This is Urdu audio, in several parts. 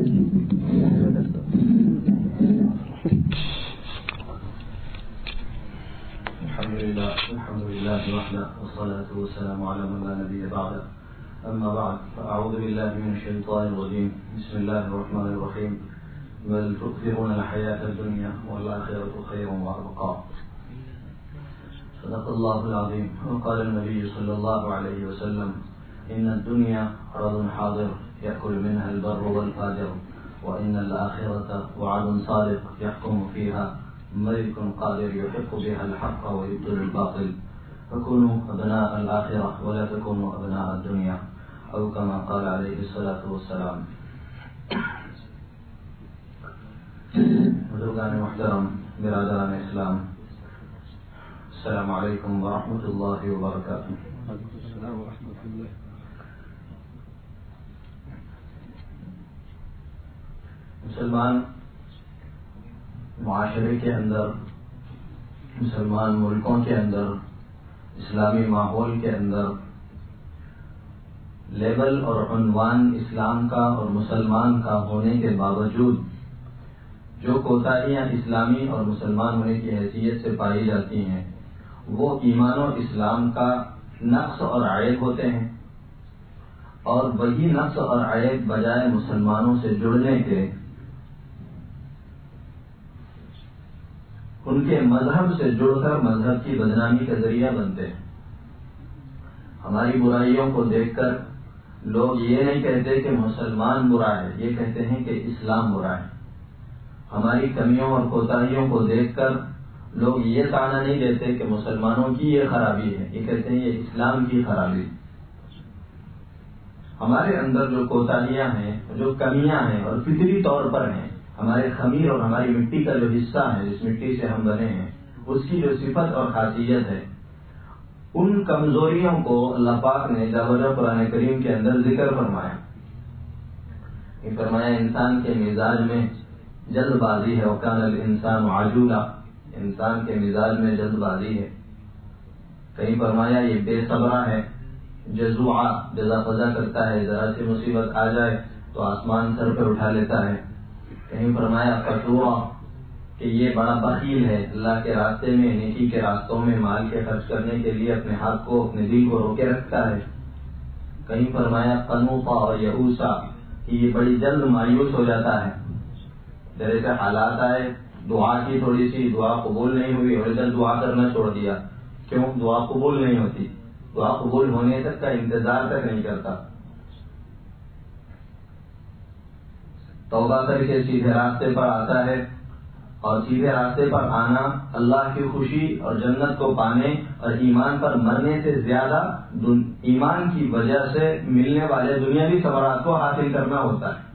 الحمد لله وحده والصلاة والسلام على من لا نبي بعده. أما بعد فأعوذ بالله من الشيطان الرجيم. بسم الله الرحمن الرحيم. بل تؤثرون الحياة الدنيا والآخرة خير وأبقى. صدق الله العظيم. وقال النبي صلى الله عليه وسلم إن الدنيا عرض حاضر يأكل منها البر والفاجر وإن الآخرة وعد صادق يحكم فيها ملك قادر يحق بها الحق ويبطل الباطل. فكونوا أبناء الآخرة ولا تكونوا أبناء الدنيا أو كما قال عليه الصلاة والسلام. بزرگان محترم، برادران اسلام، السلام علیکم ورحمۃ اللہ وبرکاتہ. مسلمان معاشرے کے اندر، مسلمان ملکوں کے اندر، اسلامی ماحول کے اندر لیبل اور عنوان اسلام کا اور مسلمان کا ہونے کے باوجود جو کوتاہیاں اسلامی اور مسلمان ہونے کی حیثیت سے پائی جاتی ہیں وہ ایمان و اسلام کا نقص اور عیب ہوتے ہیں، اور وہی نقص اور عیب بجائے مسلمانوں سے جڑنے کے، ان کے مذہب سے جڑ کر مذہب کی بدنامی کا ذریعہ بنتے ہیں. ہماری برائیوں کو دیکھ کر لوگ یہ نہیں کہتے کہ مسلمان برا ہے، یہ کہتے ہیں کہ اسلام برا ہے. ہماری کمیوں اور کوتاہیوں کو دیکھ کر لوگ یہ تانا نہیں دیتے کہ مسلمانوں کی یہ خرابی ہے، یہ کہتے ہیں یہ اسلام کی خرابی. ہمارے اندر جو کوتاہیاں ہیں، جو کمیاں ہیں اور فطری طور پر ہیں، ہمارے خمیر اور ہماری مٹی کا جو حصہ ہے، جس مٹی سے ہم بنے ہیں، اس کی جو صفت اور خاصیت ہے، ان کمزوریوں کو اللہ پاک نے جا وجہ قرآن کریم کے اندر ذکر فرمایا. یہ فرمایا انسان کے مزاج میں جلد بازی ہے، وکان الانسان عجولا، انسان کے مزاج میں جلد بازی ہے. کہیں فرمایا یہ بے صبرا ہے، جزوعا، جزا فضا کرتا ہے، ذرا سی مصیبت آ جائے تو آسمان سر پہ اٹھا لیتا ہے. کہیں فرمایا فتورا، کہ یہ بڑا بخیل ہے، اللہ کے راستے میں، نیکی کے راستوں میں مال کے خرچ کرنے کے لیے اپنے ہاتھ کو، اپنے دل کو روکے رکھتا ہے. کہیں فرمایا قنوطا اور یئوسا، کہ یہ بڑی جلد مایوس ہو جاتا ہے. جیسے حالات آئے، دعا کی تھوڑی سی دعا قبول نہیں ہوئی اور ادھر دعا کرنا چھوڑ دیا. کیوں؟ دعا قبول نہیں ہوتی، دعا قبول ہونے تک کا انتظار تک نہیں کرتا. توبہ کر کے سیدھے راستے پر آتا ہے، اور سیدھے راستے پر آنا اللہ کی خوشی اور جنت کو پانے اور ایمان پر مرنے سے زیادہ ایمان کی وجہ سے ملنے والے دنیاوی ثمرات کو حاصل کرنا ہوتا ہے.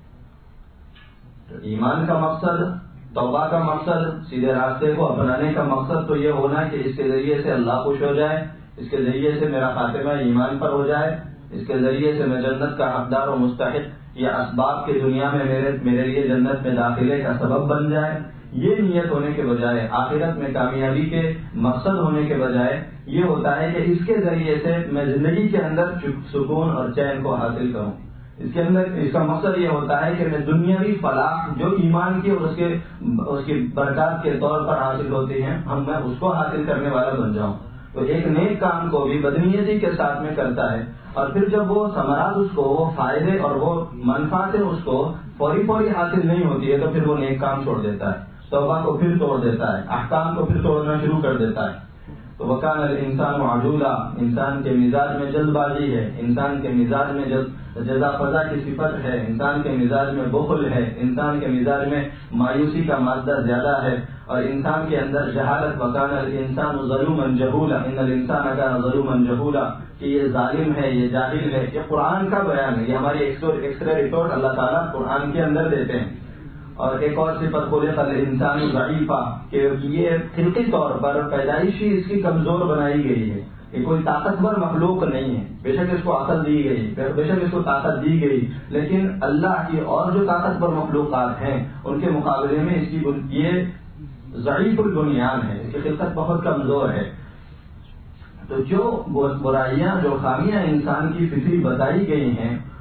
تو ایمان کا مقصد، توبہ کا مقصد، سیدھے راستے کو اپنانے کا مقصد تو یہ ہونا کہ اس کے ذریعے سے اللہ خوش ہو جائے، اس کے ذریعے سے میرا خاتمہ ایمان پر ہو جائے، اس کے ذریعے سے میں جنت کا حقدار و مستحق یا اسباب کی دنیا میں میرے لیے جنت میں داخلے کا سبب بن جائے. یہ نیت ہونے کے بجائے، آخرت میں کامیابی کے مقصد ہونے کے بجائے یہ ہوتا ہے کہ اس کے ذریعے سے میں زندگی کے اندر سکون اور چین کو حاصل کروں. اس کے اندر اس کا مقصد یہ ہوتا ہے کہ میں دنیاوی فلاح جو ایمان کی اور اس کی برکات کے طور پر حاصل ہوتی ہیں، میں اس کو حاصل کرنے والا بن جاؤں. تو ایک نیک کام کو بھی بدنیتی کے ساتھ میں کرتا ہے، اور پھر جب وہ ثمرات، اس کو وہ فائدے اور وہ منفعتیں اس کو فوری حاصل نہیں ہوتی ہے، تو پھر وہ نیک کام چھوڑ دیتا ہے، توبہ کو پھر توڑ دیتا ہے، احکام کو پھر توڑنا شروع کر دیتا ہے. تو وکان الانسان عجولا، انسان کے مزاج میں جلد بازی ہے، انسان کے مزاج میں جزا فضا کی صفت ہے، انسان کے مزاج میں بخل ہے، انسان کے مزاج میں مایوسی کا مادہ زیادہ ہے، اور انسان کے اندر جہالت. وکان الانسان ظلوما جہولا، ان الانسان کان ظلوما جہولا، کہ یہ ظالم ہے، یہ جاہل ہے. یہ قرآن کا بیان ہے، یہ ہماری ایکس رے رپورٹ اللہ تعالیٰ قرآن کے اندر دیتے ہیں. اور ایک اور صفت خلق الانسان ضعیفا، کہ یہ خلقی طور پر پیدائشی اس کی کمزور بنائی گئی ہے. یہ کوئی طاقتور مخلوق نہیں ہے، بے شک اس کو عقل دی گئی، بے شک اس کو طاقت دی گئی، لیکن اللہ کی اور جو طاقتور مخلوقات ہیں ان کے مقابلے میں اس کی یہ ضعیف البنیان ہے، اس کی خلقت بہت کمزور ہے. تو جو برائیاں، جو خامیاں انسان کی فطری بتائی گئی ہیں،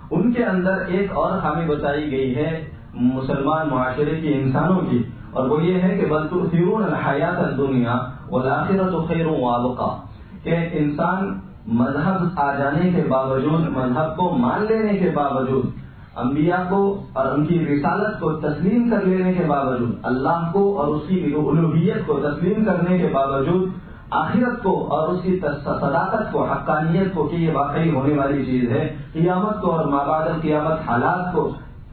ان کے اندر ایک اور خامی بتائی گئی ہے مسلمان معاشرے کی، انسانوں کی، اور وہ یہ ہے کہ بل تؤثرون الحیات الدنیا والآخرۃ خیر وابقیٰ، کہ انسان مذہب آ جانے کے باوجود، مذہب کو مان لینے کے باوجود، انبیاء کو اور ان کی رسالت کو تسلیم کر لینے کے باوجود، اللہ کو اور اس کی الوہیت کو تسلیم کرنے کے باوجود، آخرت کو اور اس کی صداقت کو، حقانیت کو کہ یہ واقعی ہونے والی چیز ہے، قیامت کو اور ما بعد القیامت حالات کو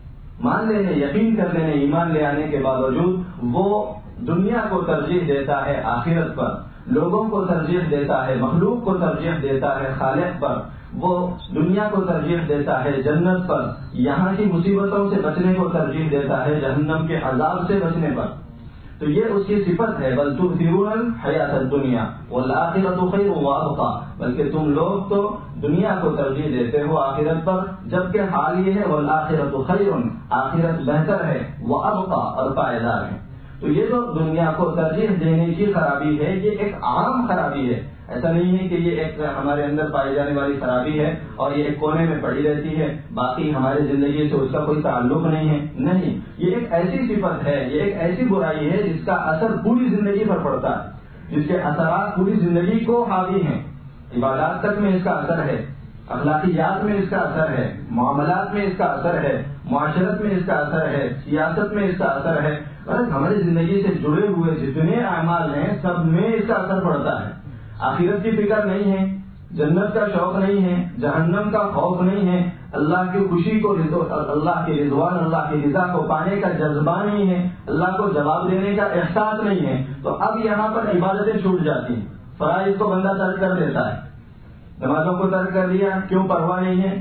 مان لینے، یقین کر لینے، ایمان لے آنے کے باوجود وہ دنیا کو ترجیح دیتا ہے آخرت پر، لوگوں کو ترجیح دیتا ہے مخلوق کو ترجیح دیتا ہے خالق پر، وہ دنیا کو ترجیح دیتا ہے جنت پر، یہاں کی مصیبتوں سے بچنے کو ترجیح دیتا ہے جہنم کے عذاب سے بچنے پر. تو یہ اس کی صفت ہے، بل تؤثرون الحیات الدنیا والآخرۃ خیر وابقیٰ، بلکہ تم لوگ تو دنیا کو ترجیح دیتے ہو آخرت پر، جبکہ حال یہ ہے والآخرۃ خیر، آخرت بہتر ہے، وابقیٰ اور پائیدار ہے. تو یہ جو دنیا کو ترجیح دینے کی خرابی ہے، یہ ایک عام خرابی ہے. ایسا نہیں ہے کہ یہ ایک ہمارے اندر پائی جانے والی خرابی ہے اور یہ ایک کونے میں پڑی رہتی ہے، باقی ہماری زندگی سے اس کا کوئی تعلق نہیں ہے. نہیں، یہ ایک ایسی صفت ہے، یہ ایک ایسی برائی ہے جس کا اثر پوری زندگی پر پڑتا ہے، جس کے اثرات پوری زندگی کو حاوی ہیں. عبادات تک میں اس کا اثر ہے، اخلاقیات میں اس کا اثر ہے، معاملات میں اس کا اثر ہے، معاشرت میں اس کا اثر ہے، سیاست میں اس کا اثر ہے. ہماری زندگی سے جڑے ہوئے جتنے اعمال ہیں سب میں اس کا اثر پڑتا ہے. آخرت کی فکر نہیں ہے، جنت کا شوق نہیں ہے، جہنم کا خوف نہیں ہے، اللہ کی خوشی کو، اللہ کی رضوان، اللہ کی رضا کو پانے کا جذبہ نہیں ہے، اللہ کو جواب دینے کا احساس نہیں ہے. تو اب یہاں پر عبادتیں چھوٹ جاتی ہیں، فرائض کو بندہ ترک کر دیتا ہے، نمازوں کو ترک کر دیا، کیوں پرواہ نہیں ہے،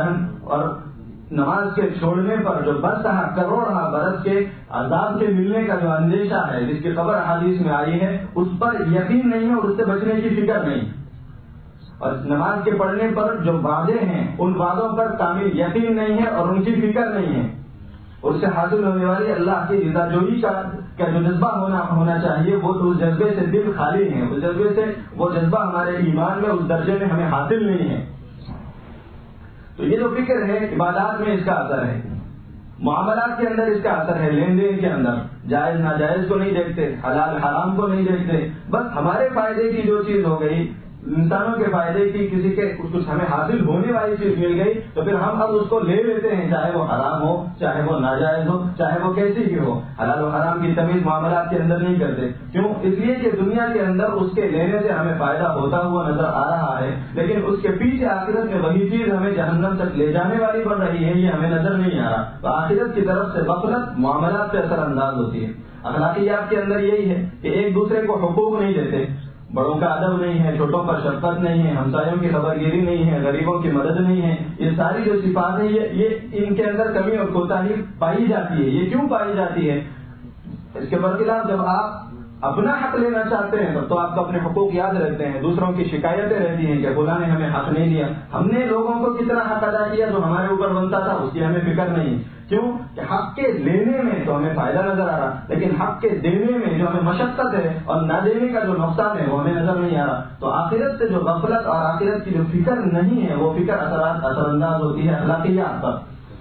اور نماز کے چھوڑنے پر جو برسہ کروڑہ برس کے عذاب کے ملنے کا جو اندیشہ ہے، جس کی خبر حدیث میں آئی ہے، اس پر یقین نہیں ہے اور اس سے بچنے کی فکر نہیں. اور نماز کے پڑھنے پر جو وعدے ہیں ان وعدوں پر کامل یقین نہیں ہے اور ان کی فکر نہیں ہے. اس سے حاصل ہونے والی اللہ کی رضا جوئی کا جو جذبہ ہونا چاہیے، وہ تو اس جذبے سے دل خالی ہے، اس جذبے سے وہ جذبہ ہمارے ایمان میں اس درجے میں ہمیں حاصل نہیں ہے. تو یہ جو فکر ہے، عبادات میں اس کا اثر ہے، معاملات کے اندر اس کا اثر ہے، لین دین کے اندر جائز ناجائز کو نہیں دیکھتے، حلال حرام کو نہیں دیکھتے، بس ہمارے فائدے کی جو چیز ہو گئی، انسانوں کے فائدے کی، کسی کے کچھ ہمیں حاصل ہونے والی چیز مل گئی تو پھر ہم اب اس کو لے لیتے ہیں، چاہے وہ حرام ہو، چاہے وہ ناجائز ہو، چاہے وہ کیسی بھی ہو. حلال و حرام کی تمیز معاملات کے اندر نہیں کرتے. کیوں؟ اس لیے کہ دنیا کے اندر اس کے لینے سے ہمیں فائدہ ہوتا ہوا نظر آ رہا ہے، لیکن اس کے پیچھے آخرت میں وہی چیز ہمیں جہنم تک لے جانے والی بن رہی ہے، یہ ہمیں نظر نہیں آ رہا. تو آخرت کی طرف سے غفلت معاملات پہ اثر انداز ہوتی ہے. اخلاقیات کے اندر یہی ہے کہ ایک دوسرے کو حقوق نہیں دیتے، بڑوں کا ادب نہیں ہے، چھوٹوں پر شفقت نہیں ہے، ہمسایوں کی خبر گیری نہیں ہے، غریبوں کی مدد نہیں ہے. یہ ساری جو صفات ہیں یہ ان کے اندر کمی اور کوتاہی پائی جاتی ہے. یہ کیوں پائی جاتی ہے؟ اس کے برخلاف جب آپ اپنا حق لینا چاہتے ہیں تب تو آپ کو اپنے حقوق یاد رہتے ہیں، دوسروں کی شکایتیں رہتی ہیں کہ فلاں نے ہمیں حق نہیں دیا، ہم نے لوگوں کو کتنا حق ادا کیا جو ہمارے اوپر بنتا تھا اس کی ہمیں فکر نہیں. کیوں کہ حق کے لینے میں تو ہمیں فائدہ نظر آ رہا، لیکن حق کے دینے میں جو ہمیں مشقت ہے اور نہ دینے کا جو نقصان ہے وہ ہمیں نظر نہیں آ رہا. تو آخرت سے جو غفلت اور آخرت کی جو فکر نہیں ہے وہ فکر اثر انداز ہوتی ہے اخلاقیات پر.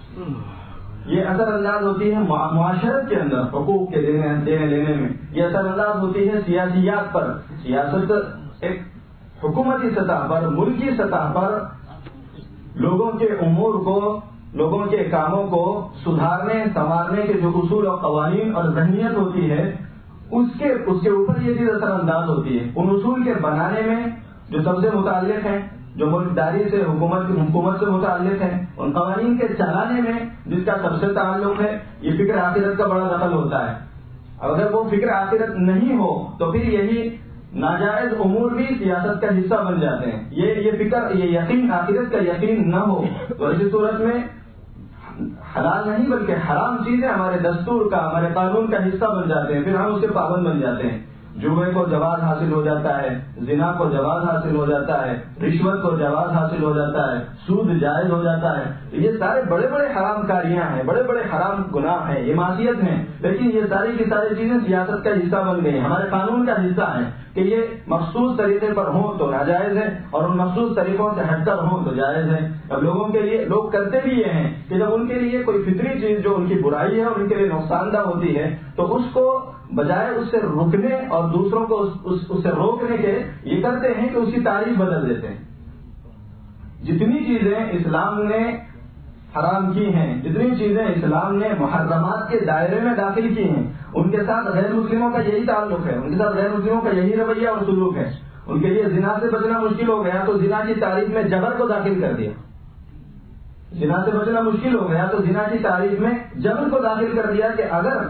یہ اثر انداز ہوتی ہے معاشرت کے اندر حقوق کے دینے لینے میں، یہ اثر انداز ہوتی ہے سیاسیات پر. سیاست ایک حکومتی سطح پر، ملکی سطح پر لوگوں کے امور کو، لوگوں کے کاموں کو سدھارنے سنوارنے کے جو اصول اور قوانین اور ذہنیت ہوتی ہے اس کے اوپر یہ چیز اثر انداز ہوتی ہے. ان اصول کے بنانے میں جو سب سے متعلق ہیں، جو ملکداری سے حکومت سے متعلق ہے، ان قوانین کے چلانے میں جس کا سب سے تعلق ہے، یہ فکر آخرت کا بڑا دخل ہوتا ہے. اگر وہ فکر آخرت نہیں ہو تو پھر یہی ناجائز امور بھی سیاست کا حصہ بن جاتے ہیں. یہ فکر، یہ یقین، آخرت کا یقین نہ ہو تو ایسی صورت میں حلال نہیں بلکہ حرام چیزیں ہمارے دستور کا، ہمارے قانون کا حصہ بن جاتے ہیں، پھر ہم اس کے پابند بن جاتے ہیں. جوے کو جواز حاصل ہو جاتا ہے، زنا کو جواز حاصل ہو جاتا ہے، رشوت کو جواز حاصل ہو جاتا ہے، سود جائز ہو جاتا ہے. یہ سارے بڑے بڑے حرام کاریاں ہیں، بڑے بڑے حرام گناہ ہیں، یہ معصیت ہیں. لیکن یہ ساری کی ساری چیزیں سیاست کا حصہ بن گئی ہیں، ہمارے قانون کا حصہ ہیں کہ یہ مخصوص طریقے پر ہوں تو ناجائز ہے اور ان مخصوص طریقوں سے ہٹ کر ہوں تو جائز ہے. اب لوگوں کے لیے لوگ کرتے بھی یہ ہیں کہ جب ان کے لیے کوئی فطری چیز جو ان کی برائی ہے اور ان کے لیے نقصان دہ ہوتی ہے تو اس کو بجائے اس سے رکنے اور دوسروں کو اس سے روکنے کے یہ کرتے ہیں کہ اس کی تعریف بدل دیتے ہیں. جتنی چیزیں اسلام نے حرام کی ہیں، جتنی چیزیں اسلام نے محرمات کے دائرے میں داخل کی ہیں، ان کے ساتھ غیر مسلموں کا یہی تعلق ہے، ان کے ساتھ غیر مسلموں کا یہی رویہ اور سلوک ہے. ان کے لیے زنا سے بچنا مشکل ہو گیا تو زنا کی تعریف میں جبر کو داخل کر دیا. زنا سے بچنا مشکل ہو گیا تو زنا کی تعریف میں جبر کو داخل کر دیا کہ اگر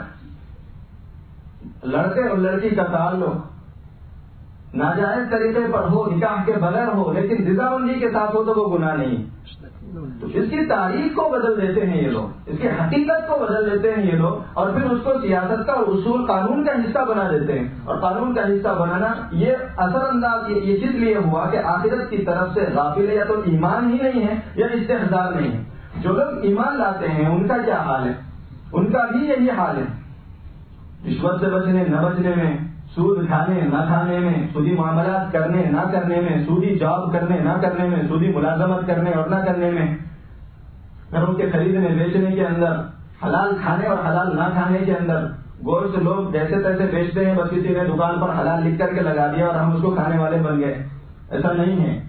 لڑکے اور لڑکی کا تعلق ناجائز طریقے پر ہو، نکاح کے بغیر ہو، لیکن رضامندی کے ساتھ ہو تو وہ گناہ نہیں. تو اس کی تاریخ کو بدل دیتے ہیں یہ لوگ، اس کی حقیقت کو بدل دیتے ہیں یہ لوگ، اور پھر اس کو سیاست کا اور اصول قانون کا حصہ بنا دیتے ہیں. اور قانون کا حصہ بنانا یہ اثر انداز یہ کس لیے ہوا کہ آخرت کی طرف سے غافل ہے، یا تو ایمان ہی نہیں ہے یا استحضار نہیں ہے. جو لوگ ایمان لاتے ہیں ان کا کیا حال ہے؟ ان کا بھی یہی حال ہے. رشوت سے بچنے نہ بچنے میں، سود کھانے نہ کھانے میں، سودی معاملات کرنے نہ کرنے میں، سودی جاب کرنے نہ کرنے میں، سودی ملازمت کرنے اور نہ کرنے میں، گھروں کے خریدنے بیچنے کے اندر، حلال کھانے اور حلال نہ کھانے کے اندر. گوشت لوگ جیسے تیسے بیچتے ہیں، بس کسی نے دکان پر حلال لکھ کر کے لگا دیا اور ہم اس کو کھانے والے بن گئے. ایسا نہیں ہے.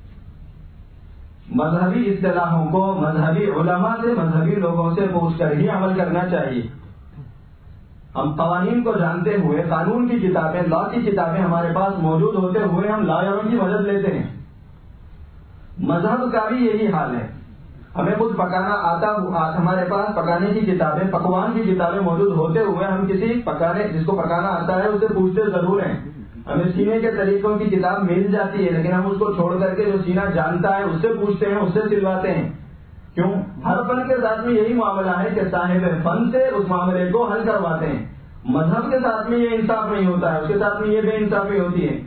مذہبی اصطلاحوں کو مذہبی علماء سے، مذہبی لوگوں سے پوچھ کر ہی عمل کرنا چاہیے. ہم قوانین کو جانتے ہوئے، قانون کی کتابیں، لا کی کتابیں ہمارے پاس موجود ہوتے ہوئے ہم لائروں کی مدد لیتے ہیں. مذہب کا بھی یہی حال ہے. ہمیں کچھ پکانا آتا، ہمارے پاس پکانے کی کتابیں، پکوان کی کتابیں موجود ہوتے ہوئے ہم کسی پکانے جس کو پکانا آتا ہے اسے پوچھتے ضرور ہیں. ہمیں سینے کے طریقوں کی کتاب مل جاتی ہے لیکن ہم اس کو چھوڑ کر کے جو سینا جانتا ہے اس سے پوچھتے ہیں، اس سے سلواتے ہیں. کیوں؟ ہر فن کے ساتھ میں یہی معاملہ ہے کہ صاحب فن سے اس معاملے کو حل کرواتے ہیں. مذہب کے ساتھ میں یہ انصاف نہیں ہوتا ہے، اس کے ساتھ میں یہ بے انصافی ہوتی ہے.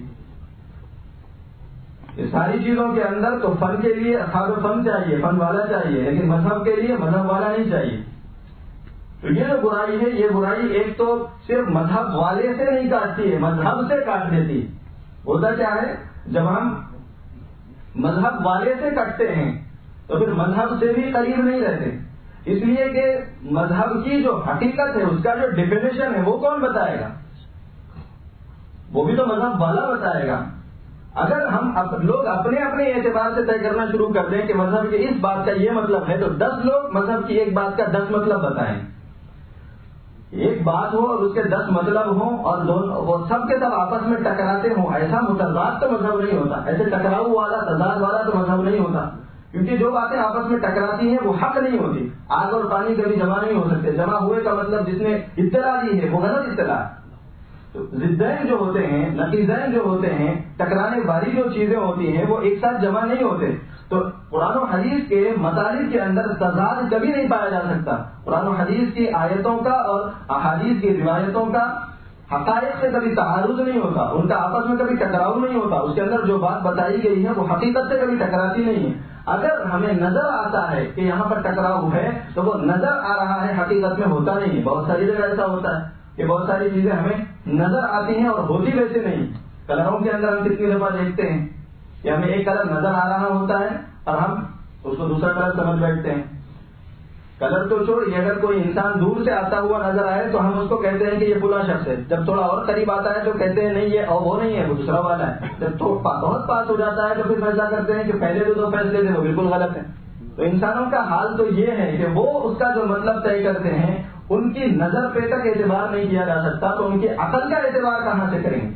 یہ ساری چیزوں کے اندر تو فن کے لیے اصحاب فن چاہیے، فن والا چاہیے، لیکن مذہب کے لیے مذہب والا نہیں چاہیے. تو یہ جو برائی ہے، یہ برائی ایک تو صرف مذہب والے سے نہیں کاٹتی ہے، مذہب سے کاٹ دیتی ہے. ہوتا کیا ہے، جب ہم مذہب والے سے کٹتے ہیں تو پھر مذہب سے بھی قریب نہیں رہتے. اس لیے کہ مذہب کی جو حقیقت ہے، اس کا جو ڈیفینیشن ہے وہ کون بتائے گا؟ وہ بھی تو مذہب والا بتائے گا. اگر ہم لوگ اپنے اپنے اعتبار سے طے کرنا شروع کر دیں کہ مذہب کے اس بات کا یہ مطلب ہے، تو 10 لوگ مذہب کی ایک بات کا 10 مطلب بتائیں. ایک بات ہو اور اس کے 10 مطلب ہوں اور وہ سب کے سب آپس میں ٹکراتے ہوں، ایسا متضاد تو مذہب نہیں ہوتا. ایسے ٹکراؤ والا، تضاد والا تو مذہب نہیں ہوتا. کیونکہ جو باتیں آپس میں ٹکراتی ہیں وہ حق نہیں ہوتی. آگ اور پانی کبھی جمع نہیں ہو سکتے. جمع ہوئے کا مطلب جس نے اطلاع دی ہے وہ غلط اطلاع. تو ضدین جو ہوتے ہیں، نقیضین جو ہوتے ہیں، ٹکرانے والی جو چیزیں ہوتی ہیں وہ ایک ساتھ جمع نہیں ہوتے. تو قرآن و حدیث کے مطالب کے اندر تضاد کبھی نہیں پایا جا سکتا. قرآن و حدیث کی آیتوں کا اور احادیث کی روایتوں کا حقائق سے کبھی تعارض نہیں ہوتا، ان کا آپس میں کبھی ٹکراؤ نہیں ہوتا. اس کے اندر جو بات بتائی گئی ہے وہ حقیقت سے کبھی ٹکراتی نہیں ہے. اگر ہمیں نظر آتا ہے کہ یہاں پر ٹکراؤ ہے تو وہ نظر آ رہا ہے، حقیقت میں ہوتا نہیں ہے. بہت ساری جگہ ایسا ہوتا ہے کہ بہت ساری چیزیں ہمیں نظر آتی ہیں اور ہوتی ویسے نہیں. کلروں کے اندر ہم کتنی دفعہ دیکھتے ہیں کہ ہمیں ایک کلر نظر آ رہا ہوتا ہے اور ہم اس کو دوسرا کلر سمجھ بیٹھتے ہیں. کلر تو چھوڑیے، اگر کوئی انسان دور سے آتا ہوا نظر آئے تو ہم اس کو کہتے ہیں کہ یہ فلاں شخص ہے. جب تھوڑا اور قریب آتا ہے تو کہتے ہیں نہیں یہ اور وہ نہیں ہے، وہ دوسرا والا ہے. جب بہت پاس ہو جاتا ہے تو پھر فیصلہ کرتے ہیں کہ پہلے جو فیصلے تھے وہ بالکل غلط ہیں. تو انسانوں کا حال تو یہ ہے کہ وہ اس کا جو مطلب طے کرتے ہیں ان کی نظر پہ تک اعتبار نہیں کیا جا سکتا، تو ان کی عقل کا اعتبار کہاں سے کریں گے؟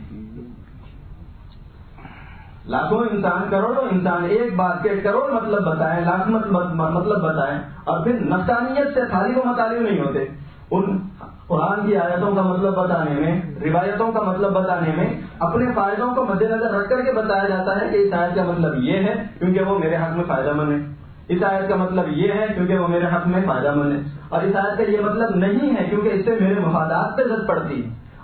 لاکھوں انسان، کروڑوں انسان ایک بات کے کروڑ مطلب بتائیں، لاکھ مطلب بتائیں، اور پھر نفسانیت سے خالی وہ مطالب نہیں ہوتے. ان قرآن کی آیتوں کا مطلب بتانے میں، روایتوں کا مطلب بتانے میں اپنے فائدوں کو مد نظر رکھ کر کے بتایا جاتا ہے کہ اس آیت کا مطلب یہ ہے کیونکہ وہ میرے حق میں فائدہ مند ہے، اس آیت کا مطلب یہ ہے کیونکہ وہ میرے حق میں فائدہ مند ہے، اور اس آیت کا یہ مطلب نہیں ہے کیونکہ اس سے میرے مفادات پہ زد پڑتی ہے،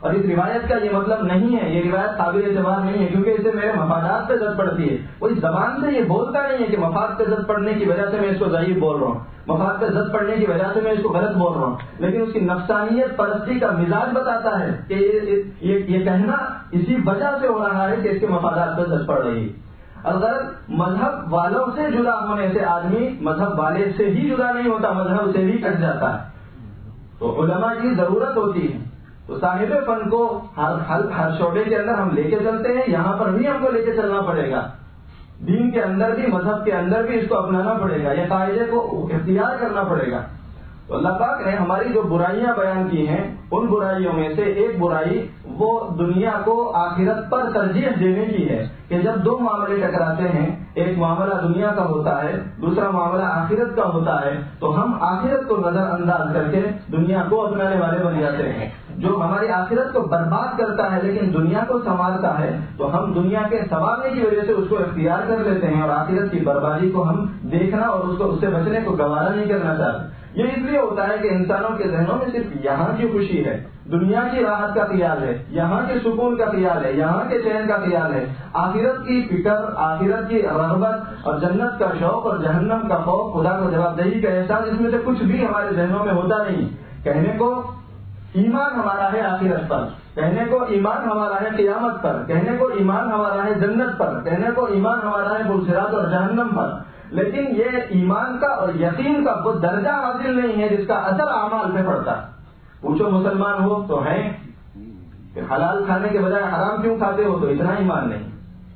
اور اس روایت کا یہ مطلب نہیں ہے، یہ روایت قابل اعتبار نہیں ہے، کیونکہ اسے میرے مفادات پہ زد پڑتی ہے. وہ اس زبان سے یہ بولتا نہیں ہے کہ مفاد پہ زد پڑنے کی وجہ سے میں اس کو ضعیف بول رہا ہوں، مفاد پہ زد پڑنے کی وجہ سے میں اس کو غلط بول رہا ہوں، لیکن اس کی نفسانیت پرستی کا مزاج بتاتا ہے کہ یہ کہنا اسی وجہ سے ہو رہا ہے کہ اس کے مفادات پہ زد پڑ رہی ہے. اگر مذہب والوں سے جدا ہونے سے آدمی مذہب والے سے ہی جدا نہیں ہوتا، مذہب سے بھی کٹ جاتا ہے. تو علماء کی ضرورت ہوتی ہے. تو صاحب فن کو ہر شعبے کے اندر ہم لے کے چلتے ہیں، یہاں پر بھی ہم کو لے کے چلنا پڑے گا. دین کے اندر بھی، مذہب کے اندر بھی اس کو اپنانا پڑے گا، یہ قاعدے کو اختیار کرنا پڑے گا. تو اللہ پاک نے ہماری جو برائیاں بیان کی ہیں، ان برائیوں میں سے ایک برائی وہ دنیا کو آخرت پر ترجیح دینے کی ہے کہ جب دو معاملے ٹکراتے ہیں، ایک معاملہ دنیا کا ہوتا ہے، دوسرا معاملہ آخرت کا ہوتا ہے، تو ہم آخرت کو نظر انداز کر کے دنیا کو اپنانے والے بن جاتے ہیں. جو ہماری آخرت کو برباد کرتا ہے لیکن دنیا کو سنوارتا ہے، تو ہم دنیا کے سنوارنے کی وجہ سے اس کو اختیار کر لیتے ہیں اور آخرت کی بربادی کو ہم دیکھنا اور اس سے بچنے کو گوارا نہیں کرنا چاہتے. یہ اس لیے ہوتا ہے کہ انسانوں کے ذہنوں میں صرف یہاں کی خوشی ہے، دنیا کی راحت کا خیال ہے، یہاں کے سکون کا خیال ہے، یہاں کے چین کا خیال ہے. آخرت کی فکر، آخرت کی رغبت اور جنت کا شوق اور جہنم کا خوف، خدا کو جواب دہی کا احساس، اس میں سے کچھ بھی ہمارے ذہنوں میں ہوتا نہیں. کہنے کو ایمان ہمارا ہے آخرت پر، کہنے کو ایمان ہمارا ہے قیامت پر، کہنے کو ایمان ہمارا ہے جنت پر، کہنے کو ایمان ہمارا ہے پرصراط اور جہنم پر، لیکن یہ ایمان کا اور یقین کا وہ درجہ حاصل نہیں ہے جس کا اثر اعمال پہ پڑتا. پوچھو مسلمان ہو تو ہیں کہ حلال کھانے کے بجائے حرام کیوں کھاتے ہو، تو اتنا ایمان نہیں.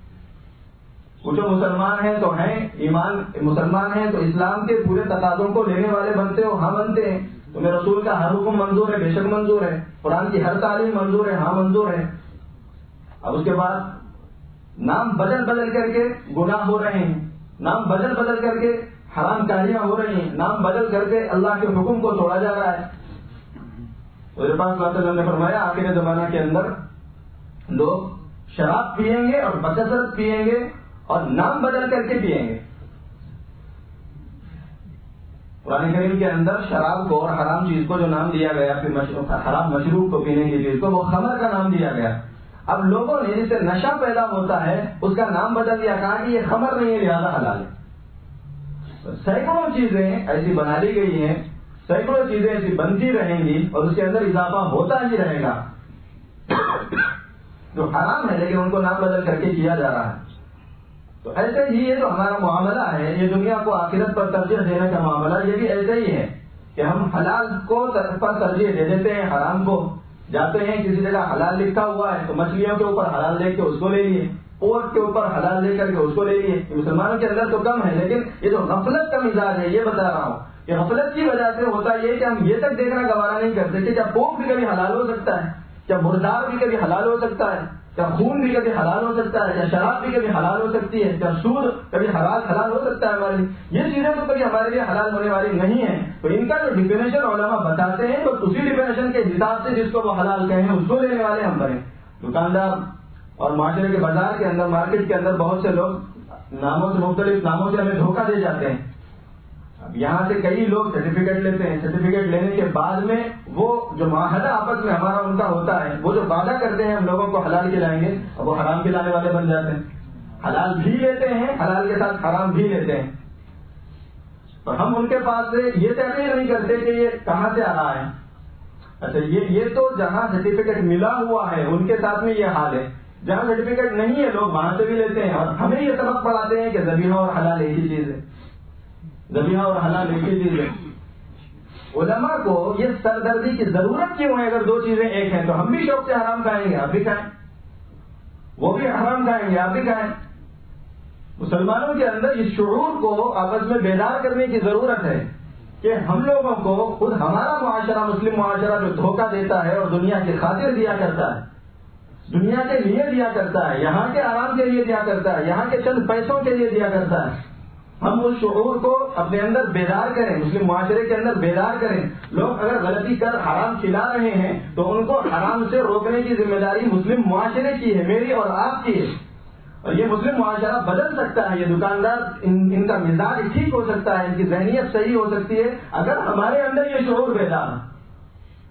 پوچھو مسلمان ہیں تو ہیں ایمان، مسلمان ہیں تو اسلام کے پورے تقاضوں کو لینے والے بنتے ہو، ہاں بنتے ہیں. تمہیں رسول کا ہر حکم منظور ہے، بے شک منظور ہے. قرآن کی ہر تعلیم منظور ہے، ہاں منظور ہے. اب اس کے بعد نام بدل بدل کر کے گناہ ہو رہے ہیں، نام بدل بدل کر کے حرام کاریاں ہو رہی ہیں، نام بدل کر کے اللہ کے حکم کو توڑا جا رہا ہے. حضور پاک صلی اللہ علیہ وسلم نے فرمایا آخر زمانہ کے اندر لوگ شراب پیئیں گے اور بکثرت پیئیں گے اور نام بدل کر کے پیئیں گے. قرآن کریم کے اندر شراب کو اور حرام چیز کو جو نام دیا گیا، پھر حرام مشروب کو پینے کی چیز کو وہ خمر کا نام دیا گیا. اب لوگوں نے جس سے نشہ پیدا ہوتا ہے اس کا نام بدل دیا، کہا کہ یہ خمر نہیں ہے لہذا حلال ہے. سینکڑوں چیزیں ایسی بنا لی گئی ہیں، سینکڑوں چیزیں ایسی بنتی رہیں گی اور اس کے اندر اضافہ ہوتا ہی رہے گا جو حرام ہے، لیکن ان کو نام بدل کر کے کیا جا رہا ہے. تو ایسے ہی یہ جو ہمارا معاملہ ہے، یہ دنیا کو آخرت پر ترجیح دینے کا معاملہ، یہ بھی ایسے ہی ہے کہ ہم حلال کو پر ترجیح دے دیتے ہیں، حرام کو جاتے ہیں کسی جگہ حلال لکھا ہوا ہے تو مچھلیوں کے اوپر حلال لے کے اس کو لے لیے، پورک کے اوپر حلال لے کر کے اس کو لے لیے. مسلمانوں کے اندر تو کم ہے، لیکن یہ جو غفلت کا مزاج ہے یہ بتا رہا ہوں کہ غفلت کی وجہ سے ہوتا یہ کہ ہم یہ تک دیکھنا گوارا نہیں کرتے کہ کیا پورک بھی کبھی حلال ہو سکتا ہے، کیا مردار بھی کبھی حلال ہو سکتا ہے، کیا خون بھی کبھی حلال ہو سکتا ہے، کیا شراب بھی کبھی حلال ہو سکتی ہے، کیا سود کبھی حلال ہو سکتا ہے ہمارے لیے. یہ چیزیں تو کبھی ہمارے لیے حلال ہونے والی نہیں ہیں. تو ان کا جو ڈیفینیشن علماء بتاتے ہیں تو اسی ڈیفینیشن کے حساب سے جس کو وہ حلال کہیں اس کو لینے والے ہم بنے. دکاندار اور معاشرے کے بازار کے اندر، مارکیٹ کے اندر بہت سے لوگ ناموں سے، مختلف ناموں سے ہمیں دھوکہ دے جاتے ہیں. اب یہاں سے کئی لوگ سرٹیفکیٹ لیتے ہیں، سرٹیفکیٹ لینے کے بعد میں وہ جو معاہدہ آپس میں ہمارا ان کا ہوتا ہے، وہ جو وعدہ کرتے ہیں ہم لوگوں کو حلال کھلائیں گے، اب وہ حرام کھلانے والے بن جاتے ہیں. حلال بھی لیتے ہیں، حلال کے ساتھ حرام بھی لیتے ہیں. اور ہم ان کے پاس سے یہ تحقیق نہیں کرتے کہ یہ کہاں سے آ رہا ہے. اچھا یہ تو جہاں سرٹیفکیٹ ملا ہوا ہے ان کے ساتھ میں یہ حال ہے، جہاں سرٹیفکیٹ نہیں ہے لوگ وہاں سے بھی لیتے ہیں. اور ہمیں یہ سبق پڑھاتے ہیں کہ ذبیحہ اور حلال ایک ہی چیز ہے، ذبیحہ اور حلال ایک ہی چیز ہے. علماء کو یہ سردردی کی ضرورت کیوں ہے؟ اگر دو چیزیں ایک ہیں تو ہم بھی شوق سے حرام کھائیں گے، آپ بھی کھائیں، وہ بھی حرام کھائیں گے، آپ بھی کھائیں. مسلمانوں کے اندر اس شعور کو آپس میں بیدار کرنے کی ضرورت ہے کہ ہم لوگوں کو خود ہمارا معاشرہ، مسلم معاشرہ جو دھوکہ دیتا ہے اور دنیا کی خاطر دیا کرتا ہے، دنیا کے لیے دیا کرتا ہے، یہاں کے آرام کے لیے دیا کرتا ہے، یہاں کے چند پیسوں کے لیے دیا کرتا ہے، ہم اس شعور کو اپنے اندر بیدار کریں، مسلم معاشرے کے اندر بیدار کریں. لوگ اگر غلطی کر حرام کھلا رہے ہیں تو ان کو حرام سے روکنے کی ذمہ داری مسلم معاشرے کی ہے، میری اور آپ کی ہے. اور یہ مسلم معاشرہ بدل سکتا ہے، یہ دکاندار ان کا مزاج ٹھیک ہو سکتا ہے، ان کی ذہنیت صحیح ہو سکتی ہے اگر ہمارے اندر یہ شعور بیدار ہے.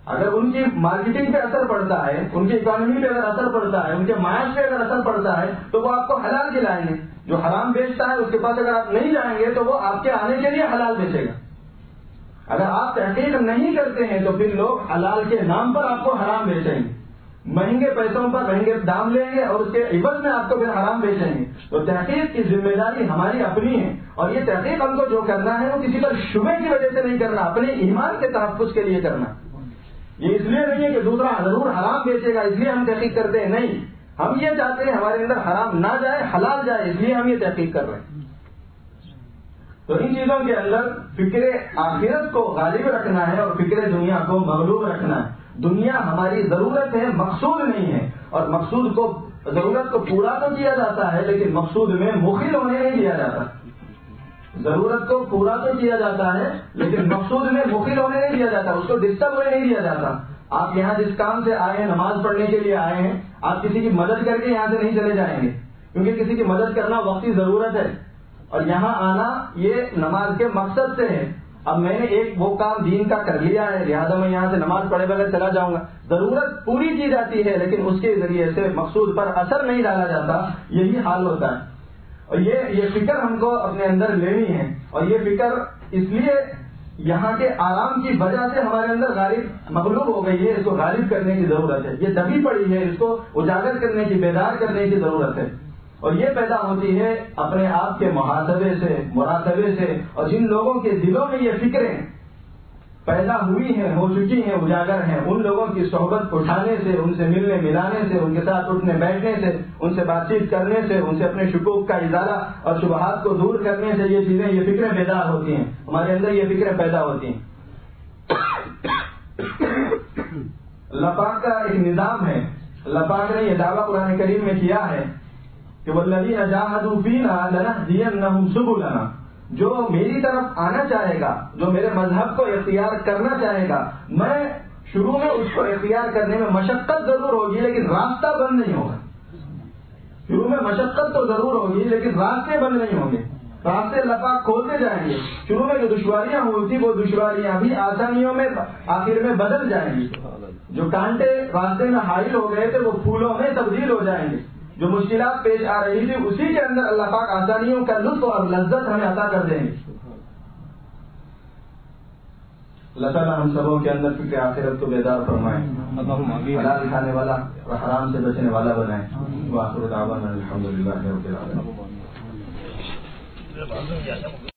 اگر ان کی مارکیٹنگ پہ اثر پڑتا ہے، ان کی اکانومی پہ اگر اثر پڑتا ہے، ان کے معاش پہ اگر اثر پڑتا ہے تو وہ آپ کو حلال کھلائیں گے. جو حرام بیچتا ہے اس کے پاس اگر آپ نہیں جائیں گے تو وہ آپ کے آنے کے لیے حلال بیچے گا. اگر آپ تحقیق نہیں کرتے ہیں تو پھر لوگ حلال کے نام پر آپ کو حرام بیچیں گے، مہنگے پیسوں پر مہنگے دام لیں گے اور اس کے عوض میں آپ کو پھر حرام بیچیں گے. تو تحقیق کی ذمہ داری ہماری اپنی ہے، اور یہ تحقیق ہم کو جو کرنا ہے وہ کسی پر شبہ کی وجہ سے نہیں کرنا، اپنے ایمان کے تحفظ کے لیے کرنا. یہ اس لیے نہیں ہے کہ دوسرا ضرور حرام بیچے گا اس لیے ہم تحقیق کرتے ہیں، نہیں، ہم یہ چاہتے ہیں ہمارے اندر حرام نہ جائے، حلال جائے، اس لیے ہم یہ تحقیق کر رہے ہیں. تو ان چیزوں کے اندر فکر آخرت کو غالب رکھنا ہے اور فکر دنیا کو مغلوب رکھنا ہے. دنیا ہماری ضرورت ہے، مقصود نہیں ہے، اور مقصود کو، ضرورت کو پورا تو کیا جاتا ہے لیکن مقصود میں مخل ہونے نہیں دیا جاتا. ضرورت کو پورا تو کیا جاتا ہے لیکن مقصود میں مخل ہونے نہیں دیا جاتا، اس کو ڈسٹرب ہونے نہیں دیا جاتا. آپ یہاں جس کام سے آئے ہیں، نماز پڑھنے کے لیے آئے ہیں، آپ کسی کی مدد کر کے یہاں سے نہیں چلے جائیں گے، کیونکہ کسی کی مدد کرنا وقتی ضرورت ہے، اور یہاں آنا یہ نماز کے مقصد سے ہے. اب میں نے ایک وہ کام دین کا کر لیا ہے لہٰذا میں یہاں سے نماز پڑھے بغیر چلا جاؤں گا. ضرورت پوری کی جاتی ہے لیکن اس کے ذریعے سے مقصود پر اثر نہیں ڈالا جاتا، یہی حال ہوتا ہے. اور یہ فکر ہم کو اپنے اندر لینی ہے، اور یہ فکر اس لیے یہاں کے آرام کی وجہ سے ہمارے اندر غالب مغلوب ہو گئی ہے، اس کو غالب کرنے کی ضرورت ہے. یہ دبی پڑی ہے، اس کو اجاگر کرنے کی، بیدار کرنے کی ضرورت ہے. اور یہ پیدا ہوتی ہے اپنے آپ کے محاسبے سے، مراقبے سے، اور جن لوگوں کے دلوں میں یہ فکریں پیدا ہوئی ہیں، ہو چکی ہیں، اجاگر ہیں، ان لوگوں کی صحبت اٹھانے سے، ان سے ملنے ملانے سے، ان کے ساتھ اٹھنے بیٹھنے سے، ان سے بات چیت کرنے سے، ان سے اپنے شکوک کا ازالہ اور شبہات کو دور کرنے سے یہ چیزیں، یہ فکریں بیدار ہوتی ہیں، ہمارے اندر یہ فکریں پیدا ہوتی ہیں. اللہ پاک کا ایک نظام ہے، اللہ پاک نے یہ دعویٰ قرآن کریم میں کیا ہے کہ والذین جاہدوا فینا لنہدینہم سبلنا. جو میری طرف آنا چاہے گا، جو میرے مذہب کو اختیار کرنا چاہے گا، میں شروع میں اس کو اختیار کرنے میں مشقت ضرور ہوگی لیکن راستہ بند نہیں ہوگا. شروع میں مشقت تو ضرور ہوگی لیکن راستے بند نہیں ہوں گے، راستے اللہ پاک کھولتے جائیں گے. شروع میں جو دشواریاں ہوئی تھی وہ دشواریاں بھی آسانیوں میں آخر میں بدل جائیں گی. جو کانٹے راستے میں حائل ہو گئے تھے وہ پھولوں میں تبدیل ہو جائیں گے. جو مشکلات پیش آ رہی تھی اسی کے اندر اللہ پاک آسانیوں کا لطف اور لذت ہمیں عطا کر دیں گے. اللہ تعالیٰ ہم سبوں کے اندر فکر آخرت کو بیدار فرمائیں، حلال کھانے والا اور حرام سے بچنے والا بنائیں. وآخر دعوانا الحمدللہ رب العالمین.